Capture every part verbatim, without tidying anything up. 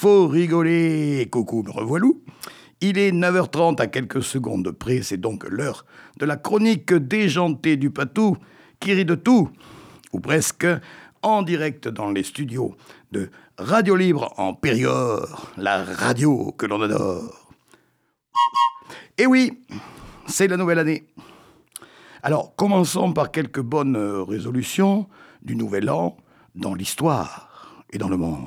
faut rigoler. Coucou, me revoilou. Il est neuf heures trente à quelques secondes près, c'est donc l'heure de la chronique déjantée du Patou, qui rit de tout, ou presque, en direct dans les studios de Radio Libre en Périgord, la radio que l'on adore. Et oui, c'est la nouvelle année. Alors, commençons par quelques bonnes résolutions du nouvel an dans l'histoire et dans le monde.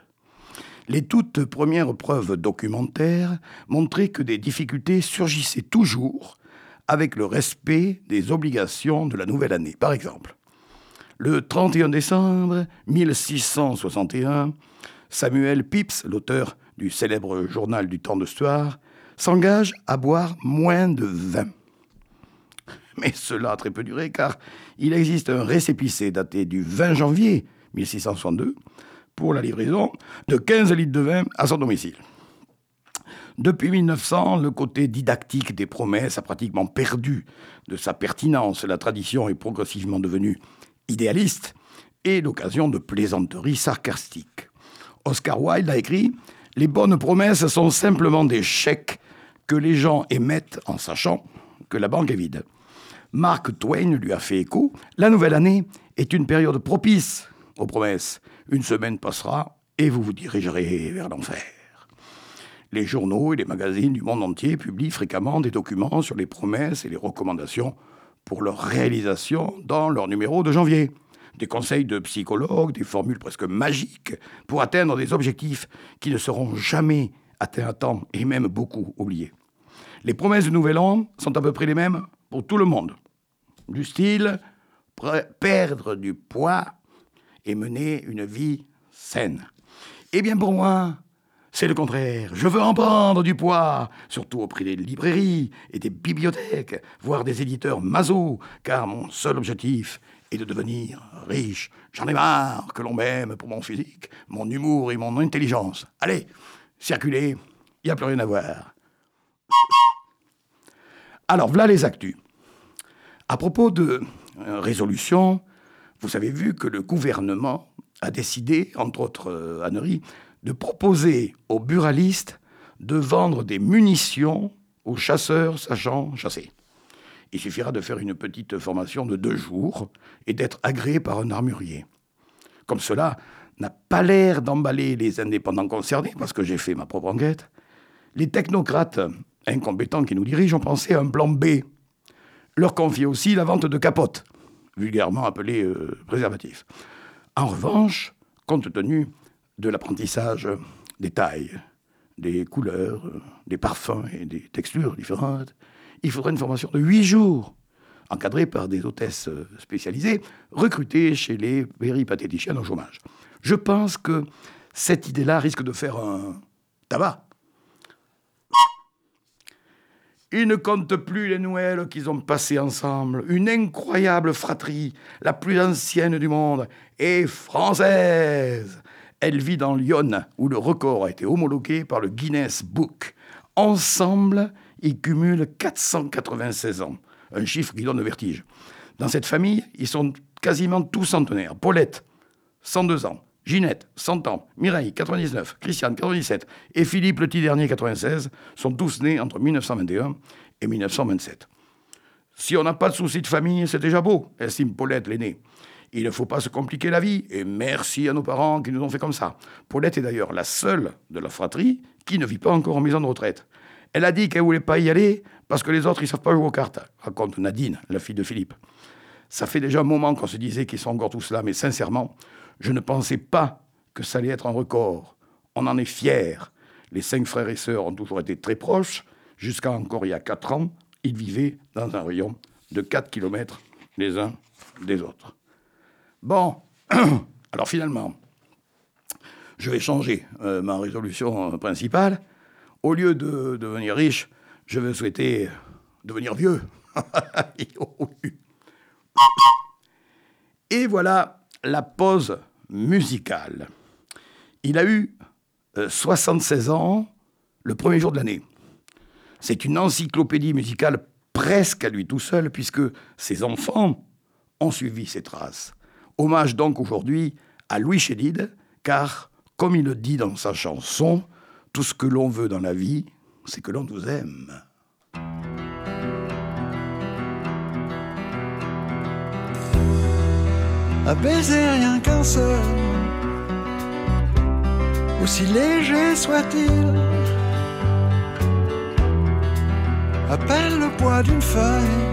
Les toutes premières preuves documentaires montraient que des difficultés surgissaient toujours avec le respect des obligations de la nouvelle année. Par exemple, le trente et un décembre mille six cent soixante et un, Samuel Pepys, l'auteur du célèbre journal du temps de Stuart, s'engage à boire moins de vin. Mais cela a très peu duré, car il existe un récépissé daté du vingt janvier mille six cent soixante-deux pour la livraison de quinze litres de vin à son domicile. Depuis mille neuf cents, le côté didactique des promesses a pratiquement perdu de sa pertinence. La tradition est progressivement devenue idéaliste et l'occasion de plaisanteries sarcastiques. Oscar Wilde a écrit « Les bonnes promesses sont simplement des chèques que les gens émettent en sachant que la banque est vide. » Mark Twain lui a fait écho. La nouvelle année est une période propice aux promesses. Une semaine passera et vous vous dirigerez vers l'enfer. Les journaux et les magazines du monde entier publient fréquemment des documents sur les promesses et les recommandations pour leur réalisation dans leur numéro de janvier. Des conseils de psychologues, des formules presque magiques pour atteindre des objectifs qui ne seront jamais atteints à temps et même beaucoup oubliés. Les promesses du Nouvel An sont à peu près les mêmes pour tout le monde. Du style « perdre du poids et mener une vie saine ». Eh bien pour moi, c'est le contraire. Je veux en prendre du poids, surtout auprès des librairies et des bibliothèques, voire des éditeurs maso, car mon seul objectif est de devenir riche. J'en ai marre que l'on m'aime pour mon physique, mon humour et mon intelligence. Allez, circulez, il n'y a plus rien à voir. Alors, voilà les actus. À propos de euh, résolution, vous avez vu que le gouvernement a décidé, entre autres euh, âneries, de proposer aux buralistes de vendre des munitions aux chasseurs sachant chasser. Il suffira de faire une petite formation de deux jours et d'être agréé par un armurier. Comme cela n'a pas l'air d'emballer les indépendants concernés, parce que j'ai fait ma propre enquête, les technocrates incompétents qui nous dirigent ont pensé à un plan B. Leur confier aussi la vente de capotes, vulgairement appelées euh, préservatifs. En revanche, compte tenu de l'apprentissage des tailles, des couleurs, des parfums et des textures différentes, il faudrait une formation de huit jours, encadrée par des hôtesses spécialisées, recrutées chez les péripatéticiennes au chômage. Je pense que cette idée-là risque de faire un tabac. Ils ne comptent plus les Noëls qu'ils ont passés ensemble. Une incroyable fratrie, la plus ancienne du monde, et française. Elle vit dans Lyon, où le record a été homologué par le Guinness Book. Ensemble, ils cumulent quatre cent quatre-vingt-seize ans, un chiffre qui donne le vertige. Dans cette famille, ils sont quasiment tous centenaires. Paulette, cent deux ans. Ginette, cent ans. Mireille, quatre-vingt-dix-neuf. Christiane, quatre-vingt-dix-sept. Et Philippe, le petit dernier, quatre-vingt-seize, sont tous nés entre mille neuf cent vingt et un et mille neuf cent vingt-sept. Si on n'a pas de soucis de famille, c'est déjà beau, estime Paulette, l'aînée. Il ne faut pas se compliquer la vie, et merci à nos parents qui nous ont fait comme ça. Paulette est d'ailleurs la seule de la fratrie qui ne vit pas encore en maison de retraite. Elle a dit qu'elle ne voulait pas y aller parce que les autres, ils ne savent pas jouer aux cartes, raconte Nadine, la fille de Philippe. Ça fait déjà un moment qu'on se disait qu'ils sont encore tous là, mais sincèrement, je ne pensais pas que ça allait être un record. On en est fiers. Les cinq frères et sœurs ont toujours été très proches. Jusqu'à encore il y a quatre ans, ils vivaient dans un rayon de quatre kilomètres les uns des autres. Bon, alors finalement, je vais changer euh, ma résolution principale. Au lieu de devenir riche, je vais souhaiter devenir vieux. Et voilà la pause musicale. Il a eu euh, soixante-seize ans le premier jour de l'année. C'est une encyclopédie musicale presque à lui tout seul, puisque ses enfants ont suivi ses traces. Hommage donc aujourd'hui à Louis Chédid, car Comme il le dit dans sa chanson, tout ce que l'on veut dans la vie, c'est que l'on nous aime. Un baiser rien qu'un seul, aussi léger soit-il, appelle le poids d'une feuille,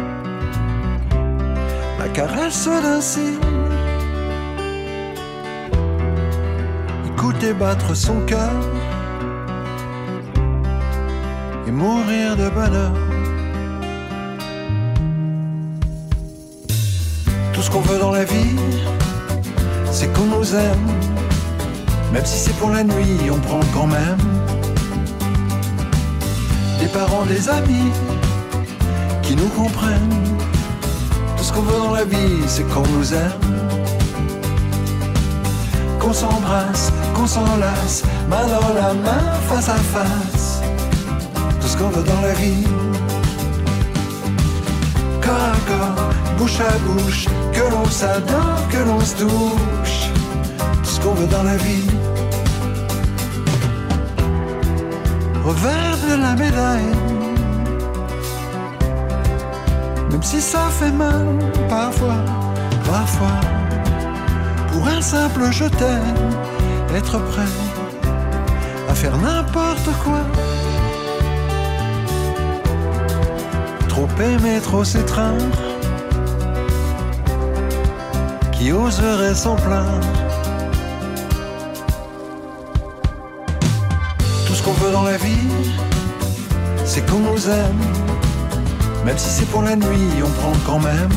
la caresse d'un cil. Écouter battre son cœur et mourir de bonheur. Tout ce qu'on veut dans la vie, c'est qu'on nous aime. Même si c'est pour la nuit, on prend quand même. Des parents, des amis qui nous comprennent. Tout ce qu'on veut dans la vie, c'est qu'on nous aime. Qu'on s'embrasse, qu'on s'enlace, main dans la main, face à face. Tout ce qu'on veut dans la vie. Corps à corps, bouche à bouche, que l'on s'adore, que l'on se touche. Tout ce qu'on veut dans la vie. Revers de la médaille, même si ça fait mal, parfois, parfois. Pour un simple je t'aime, être prêt à faire n'importe quoi. Trop aimer, trop s'étreindre, qui oserait s'en plaindre. Tout ce qu'on veut dans la vie, c'est qu'on nous aime. Même si c'est pour la nuit, on prend quand même.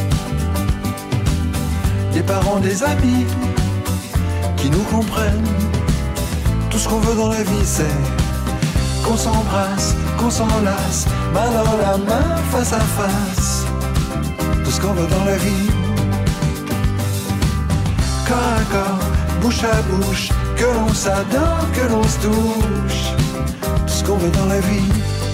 Des parents, des amis qui nous comprennent. Tout ce qu'on veut dans la vie, c'est qu'on s'embrasse, qu'on s'enlace, main dans la main, face à face. Tout ce qu'on veut dans la vie. Corps à corps, bouche à bouche, que l'on s'adore, que l'on se touche. Tout ce qu'on veut dans la vie.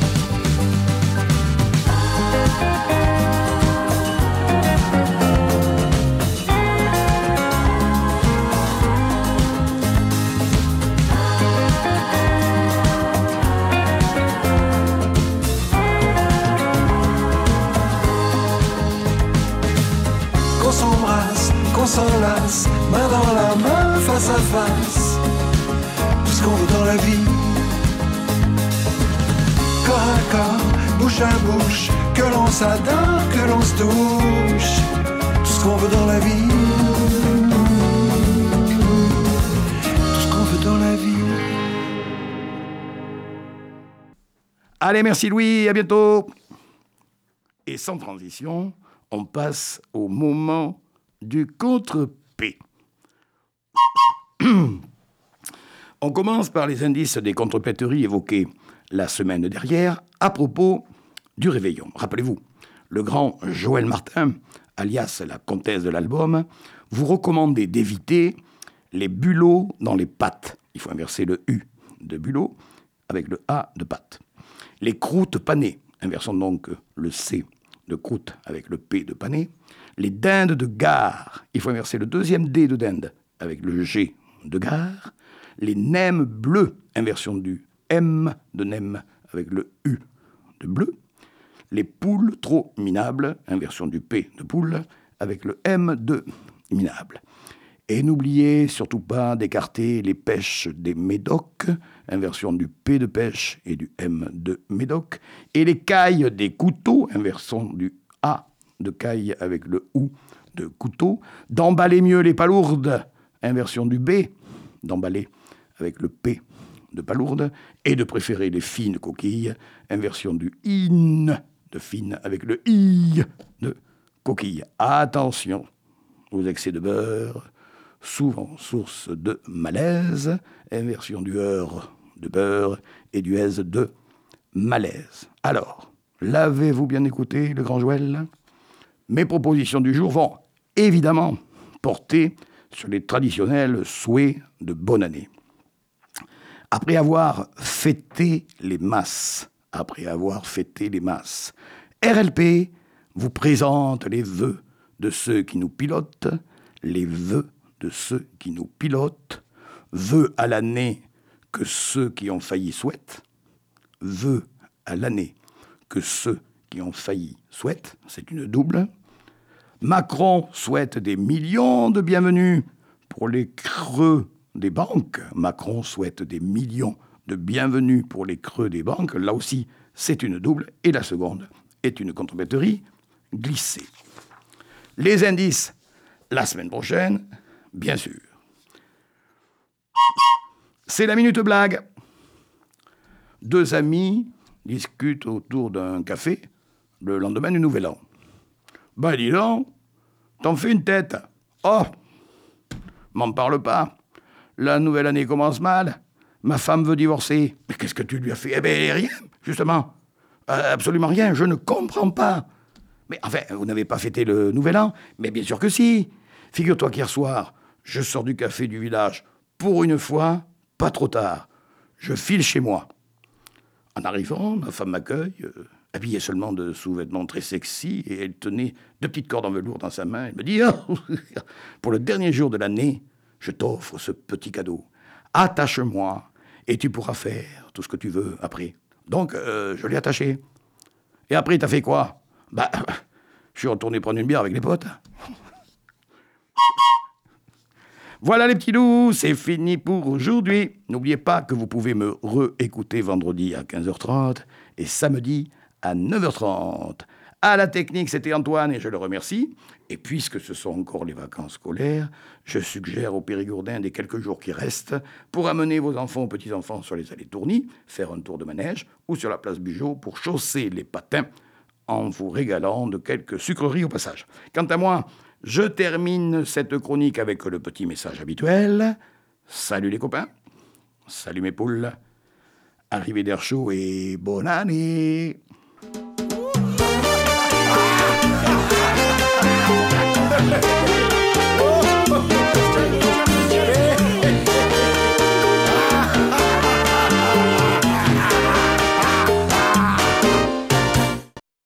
On s'enlace, main dans la main, face à face. Tout ce qu'on veut dans la vie. Corps à corps, bouche à bouche, que l'on s'adore, que l'on se touche. Tout ce qu'on veut dans la vie. Tout ce qu'on veut dans la vie. Allez, merci Louis, à bientôt. Et sans transition, on passe au moment du contre-P. On commence par les indices des contrepéteries évoqués la semaine dernière à propos du réveillon. Rappelez-vous, le grand Joël Martin, alias la comtesse de l'album, vous recommandait d'éviter les bulots dans les pâtes. Il faut inverser le U de bulot avec le A de pâte. Les croûtes panées, inversons donc le C de croûte avec le P de pané. Les dindes de gare, il faut inverser le deuxième D de dinde avec le G de gare. Les nems bleus, inversion du M de nem avec le U de bleu. Les poules trop minables, inversion du P de poule avec le M de minable. Et n'oubliez surtout pas d'écarter les pêches des médocs, inversion du P de pêche et du M de médoc. Et les cailles des couteaux, inversion du A de caille avec le OU de couteau, d'emballer mieux les palourdes, inversion du B, d'emballer avec le P de palourde, et de préférer les fines coquilles, inversion du IN de fine avec le I de coquille. Attention aux excès de beurre, souvent source de malaise, inversion du heure de beurre et du aise de malaise. Alors, l'avez-vous bien écouté, le grand Joël ? Mes propositions du jour vont évidemment porter sur les traditionnels souhaits de bonne année. Après avoir fêté les masses, après avoir fêté les masses, R L P vous présente les vœux de ceux qui nous pilotent, les vœux de ceux qui nous pilotent, Vœux à l'année que ceux qui ont failli souhaitent. Vœux à l'année que ceux qui ont failli souhaitent. C'est une double. Macron souhaite des millions de bienvenus pour les creux des banques. Macron souhaite des millions de bienvenus pour les creux des banques. Là aussi, c'est une double. Et la seconde est une contrebatterie glissée. Les indices, la semaine prochaine, bien sûr. C'est la minute blague. Deux amis discutent autour d'un café le lendemain du Nouvel An. Ben dis donc, t'en fais une tête. Oh, m'en parle pas. La nouvelle année commence mal. Ma femme veut divorcer. Mais qu'est-ce que tu lui as fait? Eh ben rien, justement. Euh, absolument rien, je ne comprends pas. Mais enfin, vous n'avez pas fêté le Nouvel An? Mais bien sûr que si. Figure-toi qu'hier soir, je sors du café du village. Pour une fois, pas trop tard. Je file chez moi. En arrivant, ma femme m'accueille, euh, habillée seulement de sous-vêtements très sexy, et elle tenait deux petites cordes en velours dans sa main. Elle me dit oh, « Pour le dernier jour de l'année, je t'offre ce petit cadeau. Attache-moi, et tu pourras faire tout ce que tu veux après. » Donc, euh, je l'ai attaché. Et après, t'as fait quoi? Bah, je suis retourné prendre une bière avec les potes. Voilà les petits loups, c'est fini pour aujourd'hui. N'oubliez pas que vous pouvez me réécouter vendredi à quinze heures trente et samedi à neuf heures trente. À la technique, c'était Antoine et je le remercie. Et puisque ce sont encore les vacances scolaires, je suggère aux Périgourdins des quelques jours qui restent pour amener vos enfants ou petits-enfants sur les allées Tourny, faire un tour de manège ou sur la place Bugeaud pour chausser les patins en vous régalant de quelques sucreries au passage. Quant à moi, je termine cette chronique avec le petit message habituel. Salut les copains, salut mes poules, arrivée d'air chaud et bonne année.